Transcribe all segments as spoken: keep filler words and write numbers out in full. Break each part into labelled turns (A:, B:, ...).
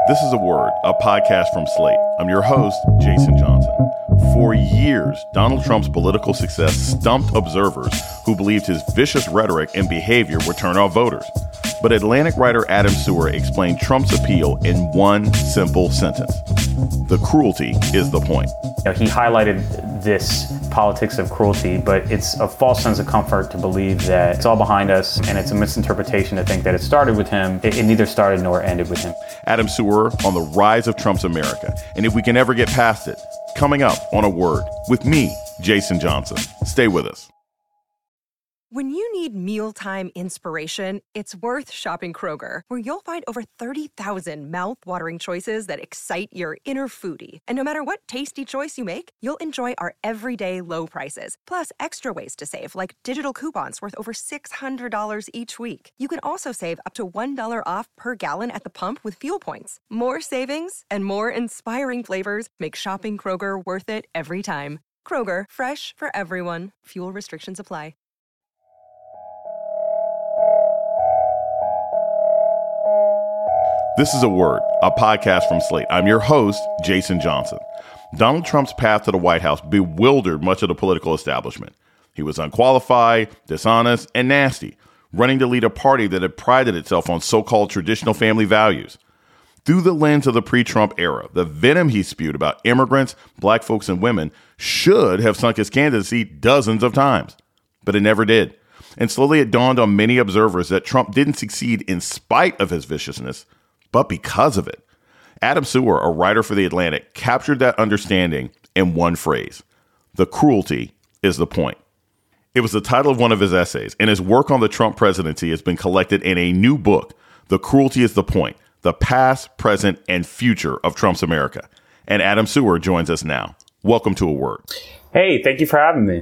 A: This is A Word, a podcast from Slate. I'm your host, Jason Johnson. For years, Donald Trump's political success stumped observers who believed his vicious rhetoric and behavior would turn off voters. But Atlantic writer Adam Serwer explained Trump's appeal in one simple sentence. The cruelty is the point.
B: You know, he highlighted this politics of cruelty, but it's a false sense of comfort to believe that it's all behind us, and it's a misinterpretation to think that it started with him. It, it neither started nor ended with him.
A: Adam Serwer on the rise of Trump's America, and if we can ever get past it, coming up on A Word with me, Jason Johnson. Stay with us.
C: When you need mealtime inspiration, it's worth shopping Kroger, where you'll find over thirty thousand mouth-watering choices that excite your inner foodie. And no matter what tasty choice you make, you'll enjoy our everyday low prices, plus extra ways to save, like digital coupons worth over six hundred dollars each week. You can also save up to one dollar off per gallon at the pump with fuel points. More savings and more inspiring flavors make shopping Kroger worth it every time. Kroger, fresh for everyone. Fuel restrictions apply.
A: This is A Word, a podcast from Slate. I'm your host, Jason Johnson. Donald Trump's path to the White House bewildered much of the political establishment. He was unqualified, dishonest, and nasty, running to lead a party that had prided itself on so-called traditional family values. Through the lens of the pre-Trump era, the venom he spewed about immigrants, black folks, and women should have sunk his candidacy dozens of times. But it never did. And slowly it dawned on many observers that Trump didn't succeed in spite of his viciousness, but because of it. Adam Serwer, a writer for The Atlantic, captured that understanding in one phrase. The cruelty is the point. It was the title of one of his essays, and his work on the Trump presidency has been collected in a new book, The Cruelty is the Point, The Past, Present, and Future of Trump's America. And Adam Serwer joins us now. Welcome to A Word.
B: Hey, thank you for having me.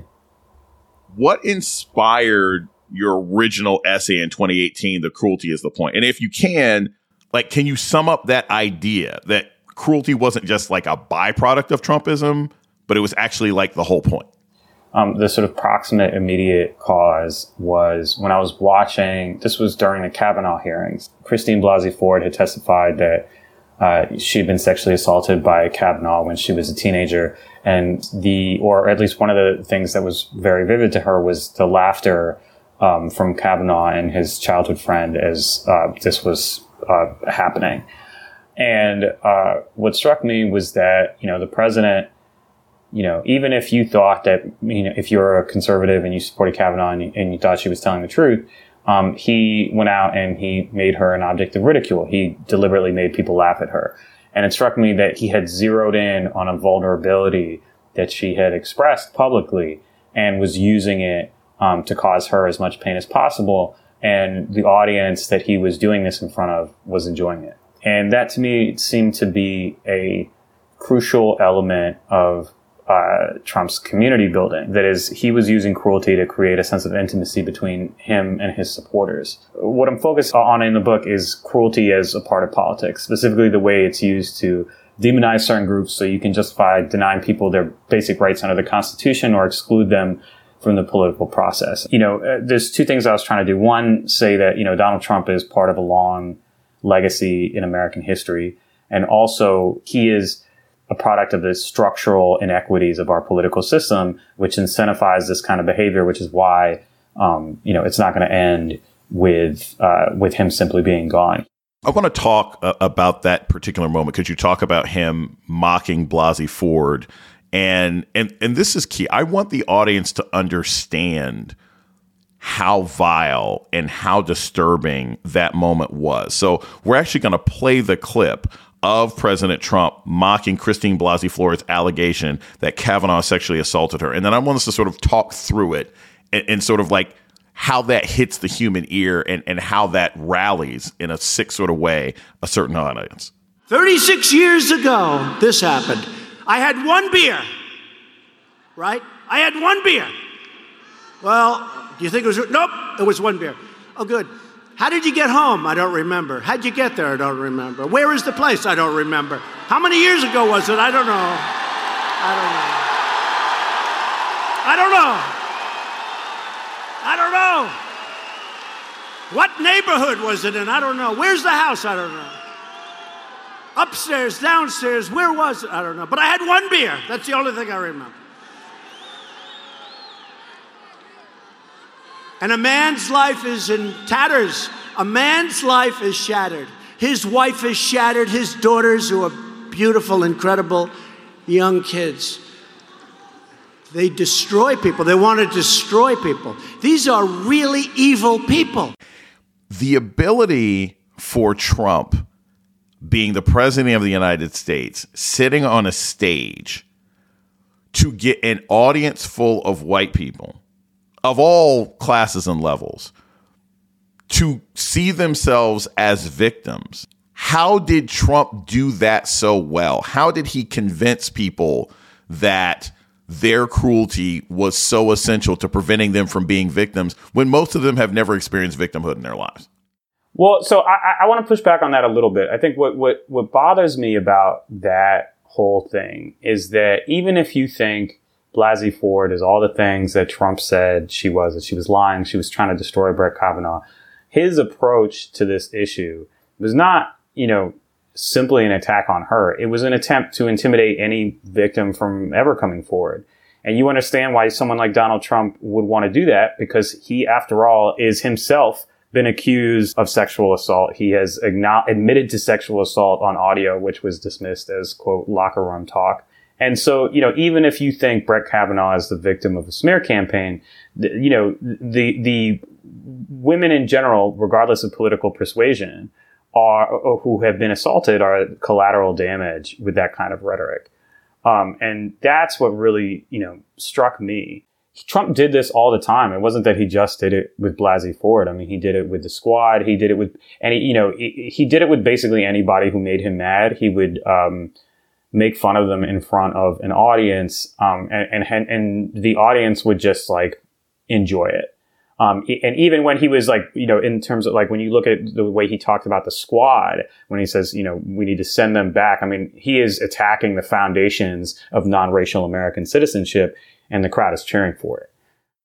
A: What inspired your original essay in twenty eighteen, The Cruelty is the Point? And if you can, like, can you sum up that idea that cruelty wasn't just like a byproduct of Trumpism, but it was actually like the whole point?
B: Um, the sort of proximate immediate cause was when I was watching, this was during the Kavanaugh hearings. Christine Blasey Ford had testified that uh, she'd been sexually assaulted by Kavanaugh when she was a teenager. And the, or at least one of the things that was very vivid to her was the laughter um, from Kavanaugh and his childhood friend as uh, this was uh, happening. And uh, what struck me was that, you know, the president, you know, even if you thought that, you know, if you're a conservative and you supported Kavanaugh and you, and you thought she was telling the truth, um, he went out and he made her an object of ridicule. He deliberately made people laugh at her. And it struck me that he had zeroed in on a vulnerability that she had expressed publicly and was using it um, to cause her as much pain as possible. And the audience that he was doing this in front of was enjoying it. And that to me seemed to be a crucial element of uh, Trump's community building. That is, he was using cruelty to create a sense of intimacy between him and his supporters. What I'm focused on in the book is cruelty as a part of politics, specifically the way it's used to demonize certain groups so you can justify denying people their basic rights under the Constitution or exclude them from the political process. You know, uh, there's two things I was trying to do. One, say that, you know, Donald Trump is part of a long legacy in American history. And also, he is a product of the structural inequities of our political system, which incentivize this kind of behavior, which is why, um, you know, it's not going to end with uh, with him simply being gone.
A: I want to talk uh, about that particular moment because you talk about him mocking Blasey Ford. And, and, and this is key. I want the audience to understand how vile and how disturbing that moment was. So we're actually going to play the clip of President Trump mocking Christine Blasey Ford's allegation that Kavanaugh sexually assaulted her. And then I want us to sort of talk through it and, and sort of like how that hits the human ear and, and how that rallies in a sick sort of way a certain audience.
D: thirty-six years ago, this happened. I had one beer, right? I had one beer. Well, do you think it was, nope, it was one beer. Oh, good. How did you get home? I don't remember. How'd you get there? I don't remember. Where is the place? I don't remember. How many years ago was it? I don't know. I don't know. I don't know. I don't know. What neighborhood was it in? I don't know. Where's the house? I don't know. Upstairs, downstairs, where was it? I don't know. But I had one beer. That's the only thing I remember. And a man's life is in tatters. A man's life is shattered. His wife is shattered. His daughters, who are beautiful, incredible young kids, they destroy people. They want to destroy people. These are really evil people.
A: The ability for Trump, being the president of the United States, sitting on a stage to get an audience full of white people of all classes and levels to see themselves as victims. How did Trump do that so well? How did he convince people that their cruelty was so essential to preventing them from being victims when most of them have never experienced victimhood in their lives?
B: Well, so I, I want to push back on that a little bit. I think what, what, what bothers me about that whole thing is that even if you think Blasey Ford is all the things that Trump said she was, that she was lying, she was trying to destroy Brett Kavanaugh, his approach to this issue was not, you know, simply an attack on her. It was an attempt to intimidate any victim from ever coming forward. And you understand why someone like Donald Trump would want to do that, because he, after all, is himself been accused of sexual assault. He has igno- admitted to sexual assault on audio, which was dismissed as, quote, locker room talk. And so, you know, even if you think Brett Kavanaugh is the victim of a smear campaign, the, you know, the the women in general, regardless of political persuasion, are who have been assaulted are collateral damage with that kind of rhetoric. Um, and that's what really, you know, struck me. Trump did this all the time. It wasn't that he just did it with Blasey Ford. I mean, he did it with the Squad. He did it with any, you know, he, he did it with basically anybody who made him mad. He would um, make fun of them in front of an audience, um, and, and and the audience would just like enjoy it. Um, and even when he was like, you know, in terms of like when you look at the way he talked about the Squad, when he says, you know, we need to send them back. I mean, he is attacking the foundations of non-racial American citizenship. And the crowd is cheering for it.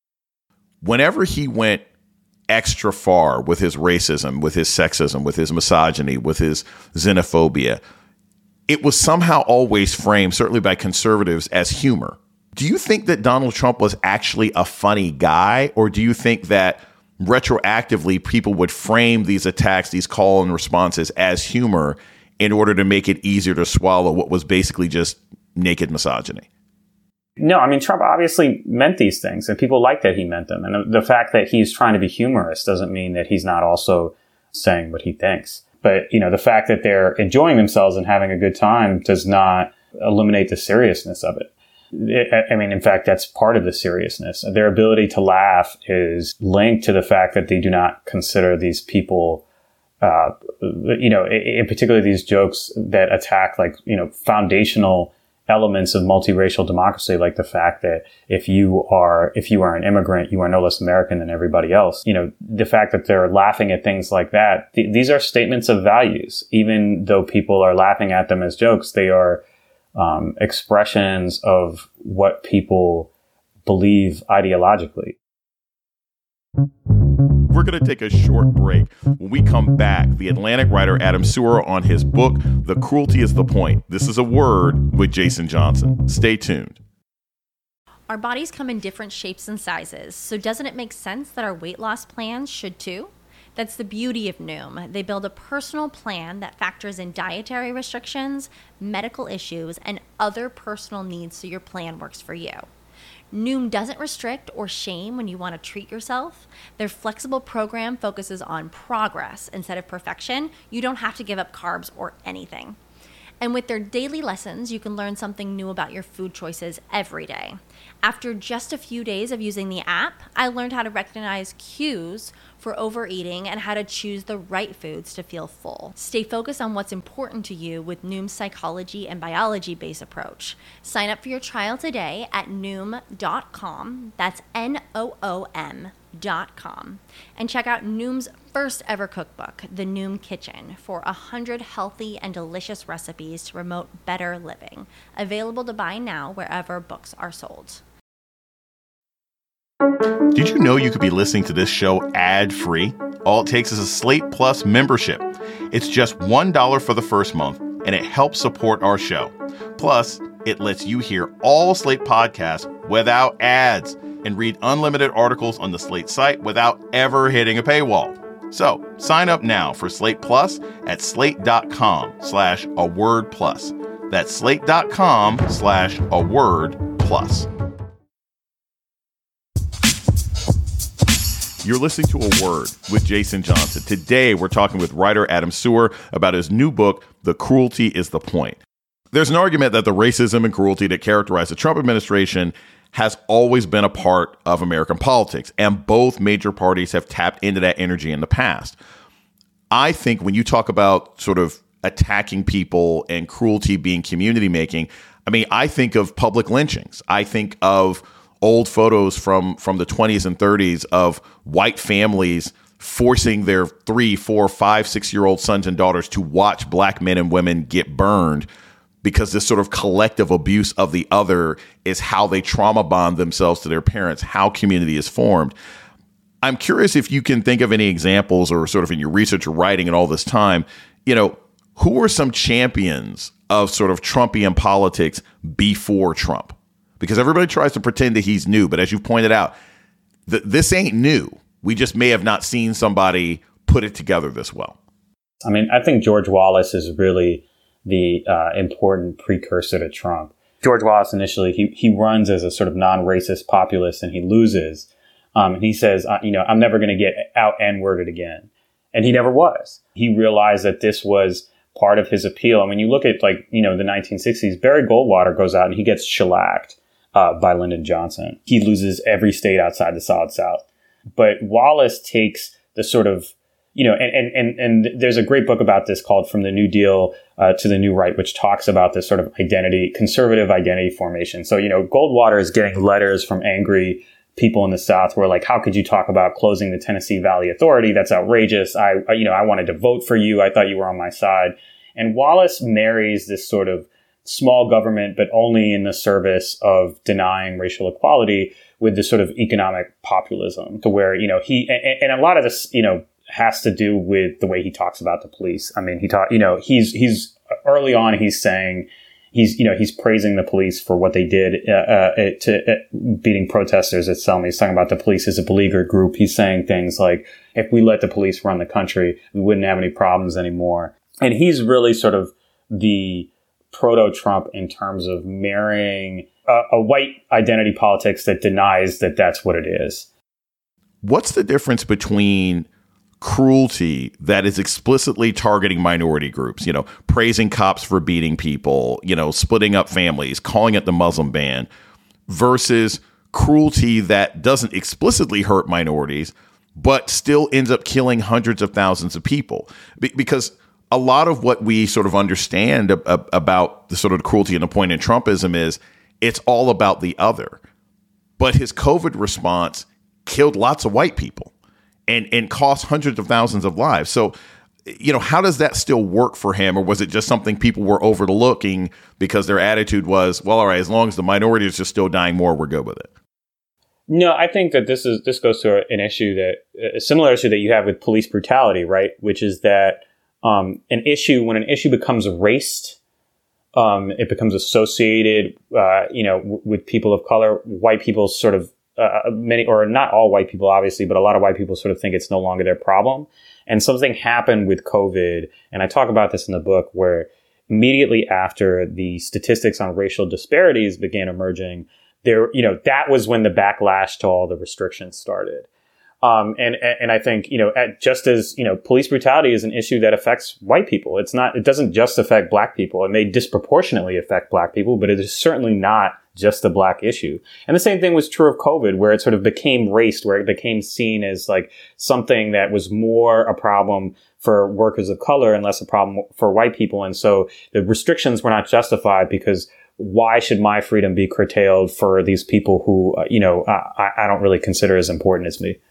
A: Whenever he went extra far with his racism, with his sexism, with his misogyny, with his xenophobia, it was somehow always framed, certainly by conservatives, as humor. Do you think that Donald Trump was actually a funny guy? Or do you think that retroactively people would frame these attacks, these call and responses as humor in order to make it easier to swallow what was basically just naked misogyny?
B: No, I mean, Trump obviously meant these things, and people like that he meant them. And the fact that he's trying to be humorous doesn't mean that he's not also saying what he thinks. But, you know, the fact that they're enjoying themselves and having a good time does not eliminate the seriousness of it. I mean, in fact, that's part of the seriousness. Their ability to laugh is linked to the fact that they do not consider these people, uh, you know, in particular, these jokes that attack, like, you know, foundational elements of multiracial democracy, like the fact that if you are if you are an immigrant, you are no less American than everybody else. You know, the fact that they're laughing at things like that, th- these are statements of values. Even though people are laughing at them as jokes, they are um, expressions of what people believe ideologically.
A: We're going to take a short break. When we come back, the Atlantic writer Adam Serwer on his book, The Cruelty is the Point. This is a Word with Jason Johnson. Stay tuned.
E: Our bodies come in different shapes and sizes, so doesn't it make sense that our weight loss plans should too? That's the beauty of Noom. They build a personal plan that factors in dietary restrictions, medical issues, and other personal needs so your plan works for you. Noom doesn't restrict or shame when you want to treat yourself. Their flexible program focuses on progress instead of perfection. You don't have to give up carbs or anything. And with their daily lessons, you can learn something new about your food choices every day. After just a few days of using the app, I learned how to recognize cues for overeating and how to choose the right foods to feel full. Stay focused on what's important to you with Noom's psychology and biology-based approach. Sign up for your trial today at noom dot com. That's N O O M dot com. And check out Noom's first ever cookbook, The Noom Kitchen, for one hundred healthy and delicious recipes to promote better living. Available to buy now wherever books are sold.
A: Did you know you could be listening to this show ad-free? All it takes is a Slate Plus membership. It's just one dollar for the first month, and it helps support our show. Plus, it lets you hear all Slate podcasts without ads and read unlimited articles on the Slate site without ever hitting a paywall. So sign up now for Slate Plus at slate.com slash a word plus. That's slate.com slash a word plus. You're listening to A Word with Jason Johnson. Today, we're talking with writer Adam Serwer about his new book, The Cruelty is the Point. There's an argument that the racism and cruelty that characterize the Trump administration has always been a part of American politics, and both major parties have tapped into that energy in the past. I think when you talk about sort of attacking people and cruelty being community making, I mean, I think of public lynchings. I think of old photos from, from the twenties and thirties of white families forcing their three, four, five, six-year-old sons and daughters to watch black men and women get burned because this sort of collective abuse of the other is how they trauma bond themselves to their parents, how community is formed. I'm curious if you can think of any examples or sort of in your research or writing and all this time, you know, who were some champions of sort of Trumpian politics before Trump? Because everybody tries to pretend that he's new, but as you've pointed out, th- this ain't new. We just may have not seen somebody put it together this well.
B: I mean, I think George Wallace is really the uh, important precursor to Trump. George Wallace initially, he he runs as a sort of non-racist populist and he loses. Um, and he says, uh, you know, I'm never going to get out N-worded again. And he never was. He realized that this was part of his appeal. I mean, you look at like, you know, the nineteen sixties, Barry Goldwater goes out and he gets shellacked uh, by Lyndon Johnson. He loses every state outside the Solid South. But Wallace takes the sort of, you know, and, and, and, and there's a great book about this called From the New Deal uh, to the New Right, which talks about this sort of identity, conservative identity formation. So, you know, Goldwater is getting letters from angry people in the South who are like, how could you talk about closing the Tennessee Valley Authority? That's outrageous. I, you know, I wanted to vote for you. I thought you were on my side. And Wallace marries this sort of small government, but only in the service of denying racial equality with this sort of economic populism to where, you know, he, and, and a lot of this, you know, has to do with the way he talks about the police. I mean, he talk, you know, he's, he's early on, he's saying, he's, you know, he's praising the police for what they did uh, uh, to uh, beating protesters at Selma. He's talking about the police as a beleaguered group. He's saying things like, if we let the police run the country, we wouldn't have any problems anymore. And he's really sort of the proto-Trump in terms of marrying a, a white identity politics that denies that that's what it is.
A: What's the difference between cruelty that is explicitly targeting minority groups, you know, praising cops for beating people, you know, splitting up families, calling it the Muslim ban, versus cruelty that doesn't explicitly hurt minorities, but still ends up killing hundreds of thousands of people? Be- because a lot of what we sort of understand ab- ab- about the sort of cruelty and the point in Trumpism is it's all about the other. But his COVID response killed lots of white people and, and cost hundreds of thousands of lives. So, you know, how does that still work for him? Or was it just something people were overlooking because their attitude was, well, all right, as long as the minorities are still dying more, we're good with it?
B: No, I think that this is this goes to an issue that a similar issue that you have with police brutality, right? Which is that um, an issue when an issue becomes raced, um, it becomes associated, uh, you know, w- with people of color. White people sort of uh, many, or not all white people, obviously, but a lot of white people sort of think it's no longer their problem. And something happened with COVID, and I talk about this in the book, where immediately after the statistics on racial disparities began emerging, there, you know, that was when the backlash to all the restrictions started. Um, and, and I think, you know, at, just as, you know, police brutality is an issue that affects white people. It's not, it doesn't just affect black people. It may disproportionately affect black people, but it is certainly not just a black issue. And the same thing was true of COVID, where it sort of became raced, where it became seen as like something that was more a problem for workers of color and less a problem for white people. And so the restrictions were not justified because why should my freedom be curtailed for these people who, uh, you know, I, I don't really consider as important as me?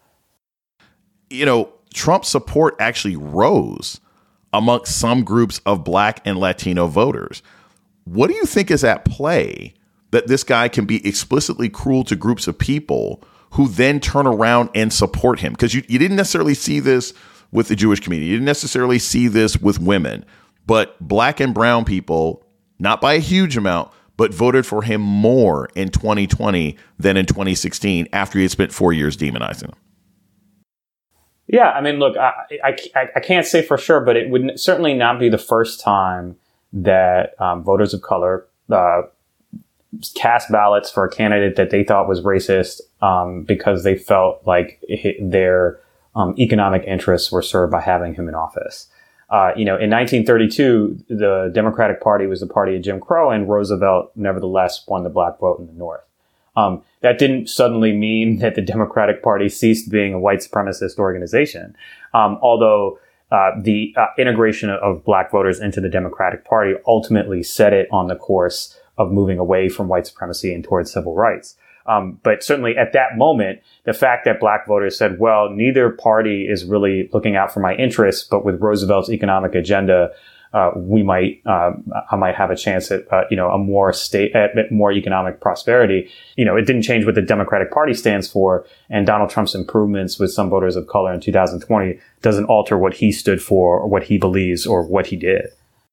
A: You know, Trump's support actually rose amongst some groups of black and Latino voters. What do you think is at play that this guy can be explicitly cruel to groups of people who then turn around and support him? Because you, you didn't necessarily see this with the Jewish community. You didn't necessarily see this with women. But black and brown people, not by a huge amount, but voted for him more in twenty twenty than in twenty sixteen after he had spent four years demonizing him.
B: Yeah, I mean, look, I, I, I can't say for sure, but it would certainly not be the first time that um, voters of color uh, cast ballots for a candidate that they thought was racist um, because they felt like their um, economic interests were served by having him in office. Uh, you know, in nineteen thirty-two, the Democratic Party was the party of Jim Crow, and Roosevelt nevertheless won the black vote in the North. Um, that didn't suddenly mean that the Democratic Party ceased being a white supremacist organization, um, although uh, the uh, integration of black voters into the Democratic Party ultimately set it on the course of moving away from white supremacy and towards civil rights. Um, but certainly at that moment, the fact that black voters said, well, neither party is really looking out for my interests, but with Roosevelt's economic agenda, uh, we might, uh, I might have a chance at, uh, you know, a more state, at more economic prosperity. You know, it didn't change what the Democratic Party stands for. And Donald Trump's improvements with some voters of color in two thousand twenty doesn't alter what he stood for or what he believes or what he did.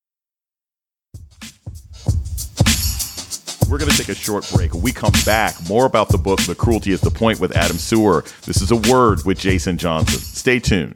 A: We're going to take a short break. When we come back, more about the book, The Cruelty is the Point with Adam Serwer. This is A Word with Jason Johnson. Stay tuned.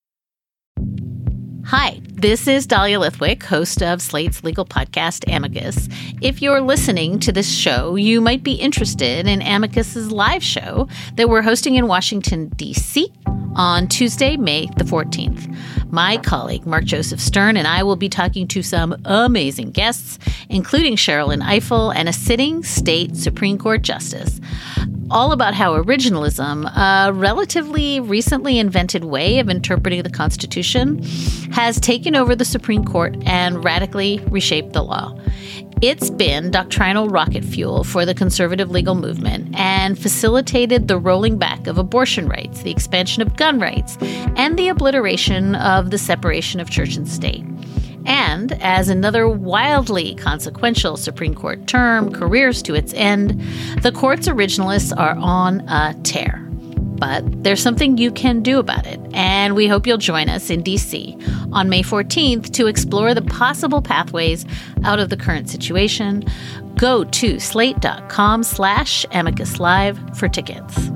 F: Hi, this is Dahlia Lithwick, host of Slate's legal podcast, Amicus. If you're listening to this show, you might be interested in Amicus's live show that we're hosting in Washington, D C on Tuesday, May the fourteenth. My colleague, Mark Joseph Stern, and I will be talking to some amazing guests, including Sherrilyn Ifill and a sitting state Supreme Court justice, all about how originalism, a relatively recently invented way of interpreting the Constitution, has taken over the Supreme Court and radically reshaped the law. It's been doctrinal rocket fuel for the conservative legal movement and facilitated the rolling back of abortion rights, the expansion of gun rights, and the obliteration of the separation of church and state. And as another wildly consequential Supreme Court term careers to its end, the court's originalists are on a tear. But there's something you can do about it, and we hope you'll join us in D C on May fourteenth to explore the possible pathways out of the current situation. Go to slate.com slash amicus live for tickets.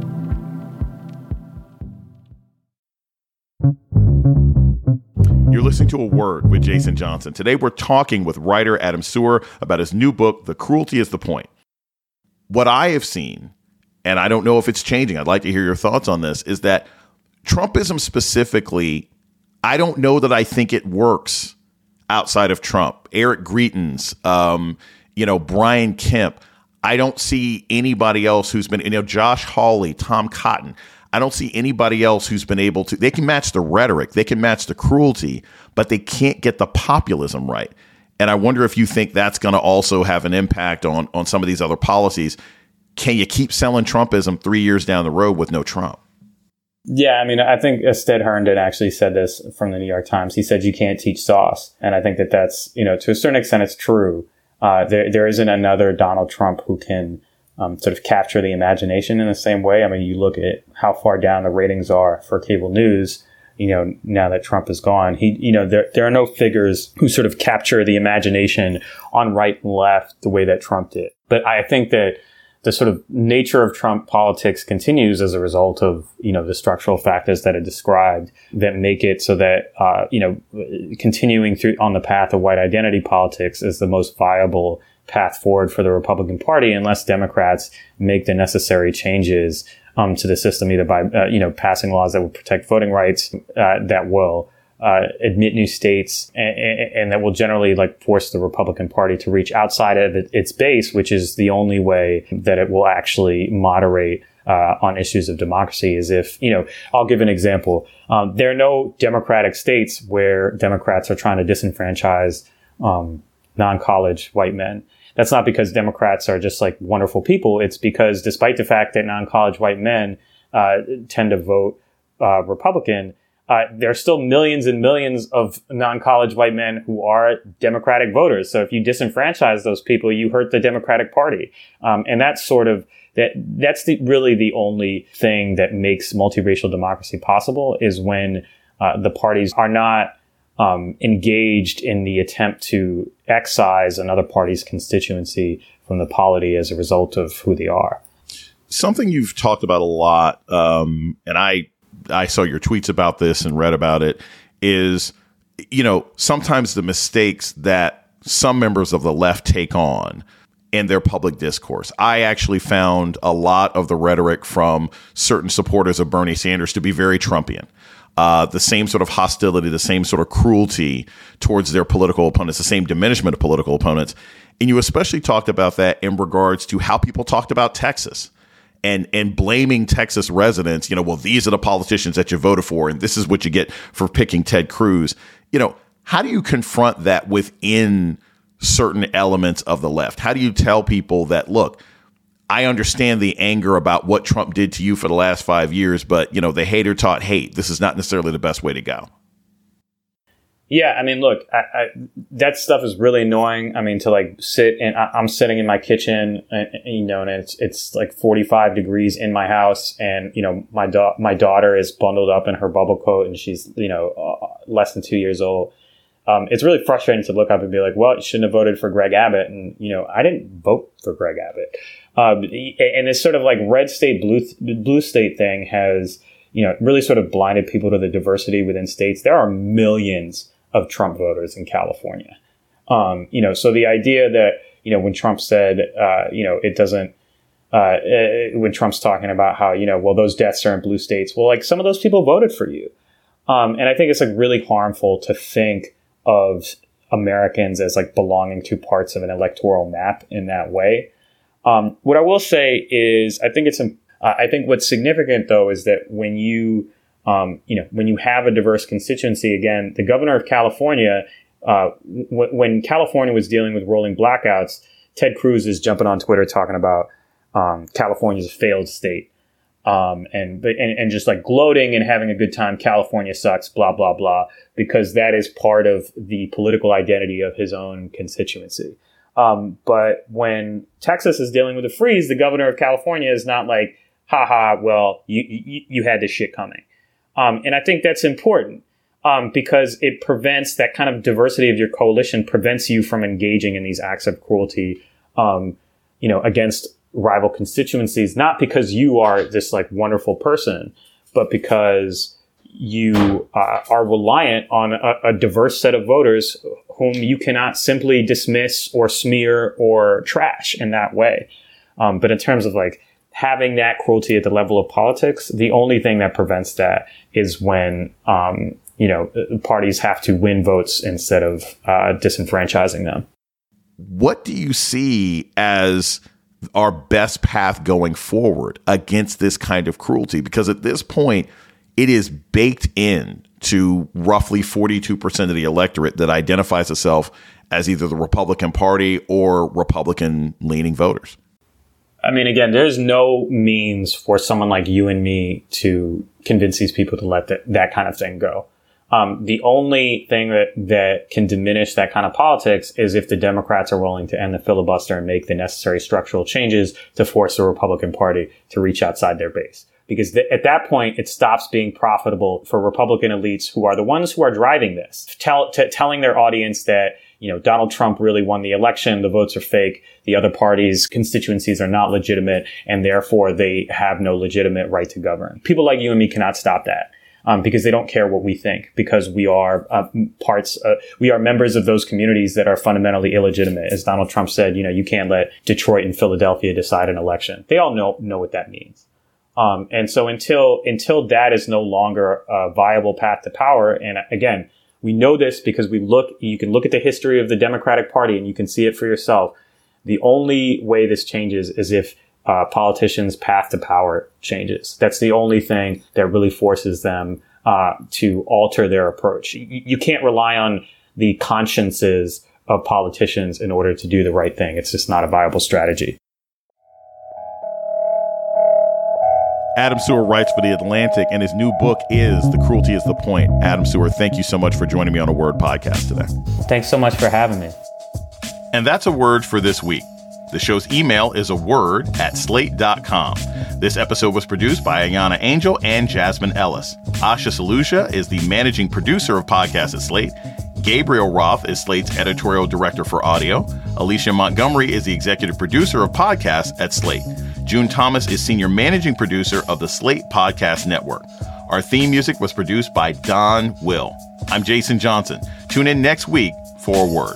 A: You're listening to A Word with Jason Johnson. Today we're talking with writer Adam Serwer about his new book, The Cruelty is the Point. What I have seen, and I don't know if it's changing, I'd like to hear your thoughts on this, is that Trumpism specifically, I don't know that I think it works outside of Trump. Eric Greitens, um, you know, Brian Kemp. I don't see anybody else who's been, you know, Josh Hawley, Tom Cotton. I don't see anybody else who's been able to, they can match the rhetoric, they can match the cruelty, but they can't get the populism right. And I wonder if you think that's going to also have an impact on, on some of these other policies. Can you keep selling Trumpism three years down the road with no Trump?
B: Yeah, I mean, I think Stead Herndon actually said this from the New York Times. He said, you can't teach sauce. And I think that that's, you know, to a certain extent, it's true. Uh, there, there isn't another Donald Trump who can um, sort of capture the imagination in the same way. I mean, you look at how far down the ratings are for cable news, you know, now that Trump is gone. He, you know, there, there are no figures who sort of capture the imagination on right and left the way that Trump did. But I think that the sort of nature of Trump politics continues as a result of, you know, the structural factors that are described that make it so that, uh, you know, continuing through on the path of white identity politics is the most viable path forward for the Republican Party unless Democrats make the necessary changes um, to the system, either by, uh, you know, passing laws that will protect voting rights, uh, that will Uh, admit new states, and, and that will generally like force the Republican Party to reach outside of it, its base, which is the only way that it will actually moderate uh, on issues of democracy. Is if, you know, I'll give an example. Um, there are no Democratic states where Democrats are trying to disenfranchise um, non-college white men. That's not because Democrats are just like wonderful people. It's because despite the fact that non-college white men uh, tend to vote uh, Republican, Uh, there are still millions and millions of non-college white men who are Democratic voters. So if you disenfranchise those people, you hurt the Democratic Party. Um, and that's sort of, that that's the, really the only thing that makes multiracial democracy possible is when uh, the parties are not um, engaged in the attempt to excise another party's constituency from the polity as a result of who they are.
A: Something you've talked about a lot, um, and I I saw your tweets about this and read about it, is, you know, sometimes the mistakes that some members of the left take on in their public discourse. I actually found a lot of the rhetoric from certain supporters of Bernie Sanders to be very Trumpian. Uh, the same sort of hostility, the same sort of cruelty towards their political opponents, the same diminishment of political opponents. And you especially talked about that in regards to how people talked about Texas and and blaming Texas residents. You know, well, these are the politicians that you voted for, and this is what you get for picking Ted Cruz. You know, how do you confront that within certain elements of the left? How do you tell people that, look, I understand the anger about what Trump did to you for the last five years, but, you know, the hater taught hate. This is not necessarily the best way to go.
B: Yeah, I mean, look, I, I, that stuff is really annoying. I mean, to like sit and I, I'm sitting in my kitchen, and, you know, and it's it's like forty-five degrees in my house, and you know, my da- my daughter is bundled up in her bubble coat, and she's you know uh, less than two years old. Um, it's really frustrating to look up and be like, well, you shouldn't have voted for Greg Abbott, and you know, I didn't vote for Greg Abbott. Um, and this sort of like red state, blue, blue state thing has, you know, really sort of blinded people to the diversity within states. There are millions of Trump voters in California. Um, you know, so the idea that, you know, when Trump said, uh, you know, it doesn't, uh, when Trump's talking about how, you know, well, those deaths are in blue states. Well, like some of those people voted for you. Um, and I think it's like really harmful to think of Americans as like belonging to parts of an electoral map in that way. Um, what I will say is, I think it's, uh, I think what's significant though is that when you, um, you know, when you have a diverse constituency, again, the governor of California, uh, w- when California was dealing with rolling blackouts, Ted Cruz is jumping on Twitter talking about um, California's a failed state, um, and, and and just like gloating and having a good time. California sucks, blah blah blah, because that is part of the political identity of his own constituency. Um, but when Texas is dealing with a freeze, the governor of California is not like, haha, well, you, you, you had this shit coming. Um, and I think that's important um, because it prevents that kind of diversity of your coalition, prevents you from engaging in these acts of cruelty, um, you know, against rival constituencies, not because you are this like wonderful person, but because you uh, are reliant on a, a diverse set of voters whom you cannot simply dismiss or smear or trash in that way. Um, but in terms of like having that cruelty at the level of politics, the only thing that prevents that is when, um, you know, parties have to win votes instead of uh, disenfranchising them.
A: What do you see as our best path going forward against this kind of cruelty? Because at this point, it is baked in to roughly forty-two percent of the electorate that identifies itself as either the Republican Party or Republican-leaning voters.
B: I mean, again, there's no means for someone like you and me to convince these people to let that, that kind of thing go. Um, the only thing that, that can diminish that kind of politics is if the Democrats are willing to end the filibuster and make the necessary structural changes to force the Republican Party to reach outside their base. Because th- at that point, it stops being profitable for Republican elites who are the ones who are driving this, Tell, t- telling their audience that, you know, Donald Trump really won the election, the votes are fake, the other parties' constituencies are not legitimate, and therefore they have no legitimate right to govern. People like you and me cannot stop that. Um, because they don't care what we think, because we are uh, parts, uh, we are members of those communities that are fundamentally illegitimate. As Donald Trump said, you know, you can't let Detroit and Philadelphia decide an election. They all know know what that means. Um, and so until until that is no longer a viable path to power, and again, we know this because we look, you can look at the history of the Democratic Party and you can see it for yourself. The only way this changes is if Uh, politicians' path to power changes. That's the only thing that really forces them uh, to alter their approach. You, you can't rely on the consciences of politicians in order to do the right thing. It's just not a viable strategy.
A: Adam Serwer writes for The Atlantic, and his new book is The Cruelty is the Point. Adam Serwer, thank you so much for joining me on A Word podcast today.
B: Thanks so much for having me.
A: And that's A Word for this week. The show's email is a word at slate dot com. This episode was produced by Ayana Angel and Jasmine Ellis. Asha Salusha is the managing producer of podcasts at Slate. Gabriel Roth is Slate's editorial director for audio. Alicia Montgomery is the executive producer of podcasts at Slate. June Thomas is senior managing producer of the Slate Podcast Network. Our theme music was produced by Don Will. I'm Jason Johnson. Tune in next week for a word.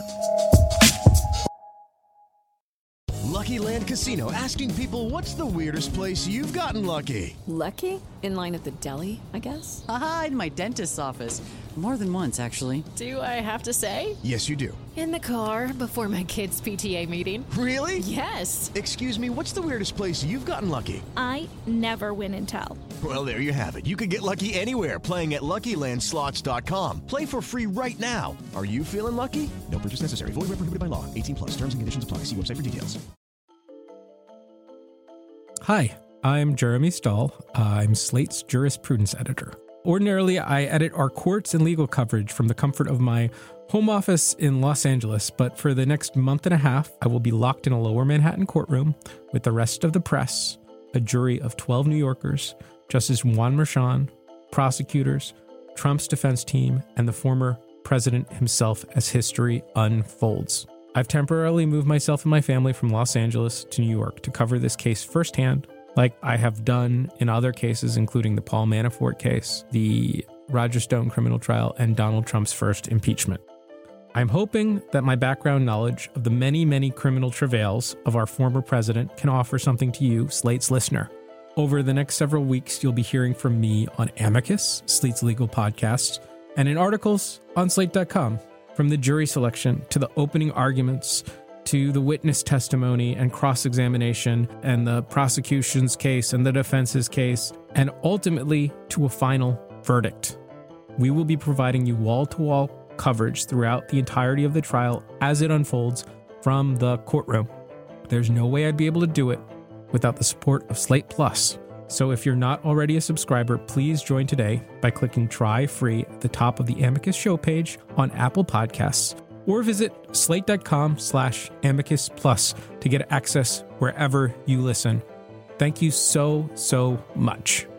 G: Lucky Land Casino, asking people, what's the weirdest place you've gotten lucky?
H: Lucky? In line at the deli, I guess?
I: Aha, in my dentist's office. More than once, actually.
H: Do I have to say?
G: Yes, you do.
H: In the car before my kids' P T A meeting.
G: Really?
H: Yes.
G: Excuse me, what's the weirdest place you've gotten lucky?
J: I never win and tell.
G: Well, there you have it. You can get lucky anywhere, playing at Lucky Land Slots dot com. Play for free right now. Are you feeling lucky? No purchase necessary. Void where prohibited by law. eighteen plus. Terms and conditions apply. See website for details.
K: Hi, I'm Jeremy Stahl. I'm Slate's jurisprudence editor. Ordinarily, I edit our courts and legal coverage from the comfort of my home office in Los Angeles, but for the next month and a half, I will be locked in a lower Manhattan courtroom with the rest of the press, a jury of twelve New Yorkers, Justice Juan Merchan, prosecutors, Trump's defense team, and the former president himself as history unfolds. I've temporarily moved myself and my family from Los Angeles to New York to cover this case firsthand, like I have done in other cases, including the Paul Manafort case, the Roger Stone criminal trial, and Donald Trump's first impeachment. I'm hoping that my background knowledge of the many, many criminal travails of our former president can offer something to you, Slate's listener. Over the next several weeks, you'll be hearing from me on Amicus, Slate's legal podcast, and in articles on slate dot com. From the jury selection to the opening arguments to the witness testimony and cross-examination and the prosecution's case and the defense's case, and ultimately to a final verdict. We will be providing you wall-to-wall coverage throughout the entirety of the trial as it unfolds from the courtroom. There's no way I'd be able to do it without the support of Slate Plus. So if you're not already a subscriber, please join today by clicking Try Free at the top of the Amicus show page on Apple Podcasts, or visit slate.com slash amicus plus to get access wherever you listen. Thank you so, so much.